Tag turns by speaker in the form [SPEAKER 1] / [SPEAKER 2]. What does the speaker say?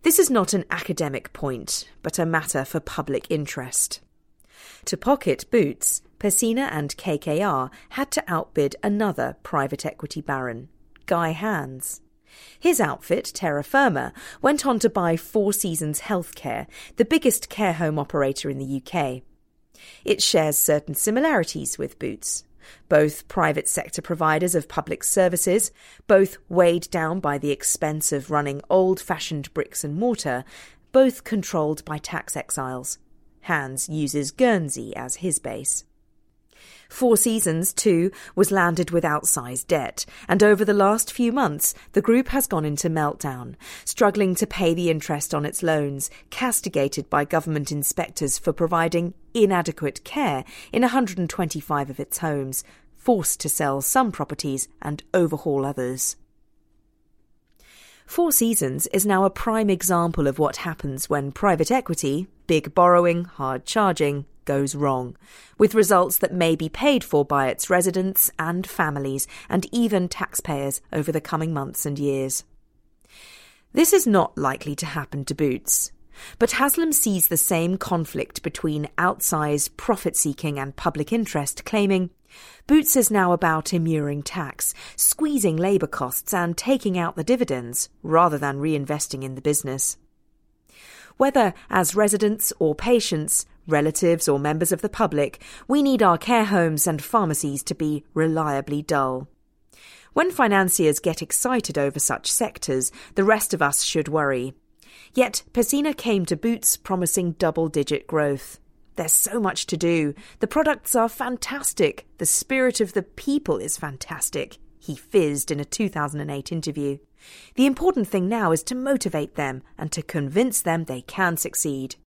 [SPEAKER 1] This is not an academic point, but a matter for public interest. To pocket Boots, Pecina and KKR had to outbid another private equity baron, Guy Hands. His outfit, Terra Firma, went on to buy Four Seasons Healthcare, the biggest care home operator in the UK. It shares certain similarities with Boots. Both private sector providers of public services, both weighed down by the expense of running old-fashioned bricks and mortar, both controlled by tax exiles. Hands uses Guernsey as his base. Four Seasons, too, was landed with outsized debt, and over the last few months the group has gone into meltdown, struggling to pay the interest on its loans, castigated by government inspectors for providing inadequate care in 125 of its homes, forced to sell some properties and overhaul others. Four Seasons is now a prime example of what happens when private equity, big borrowing, hard charging, goes wrong, with results that may be paid for by its residents and families and even taxpayers over the coming months and years. This is not likely to happen to Boots, but Haslam sees the same conflict between outsized profit-seeking and public interest, claiming Boots is now about immuring tax, squeezing labour costs and taking out the dividends rather than reinvesting in the business. Whether as residents or patients, relatives or members of the public, we need our care homes and pharmacies to be reliably dull. When financiers get excited over such sectors, the rest of us should worry. Yet Pecina came to Boots promising double-digit growth. There's so much to do. The products are fantastic. The spirit of the people is fantastic, he fizzed in a 2008 interview. The important thing now is to motivate them and to convince them they can succeed.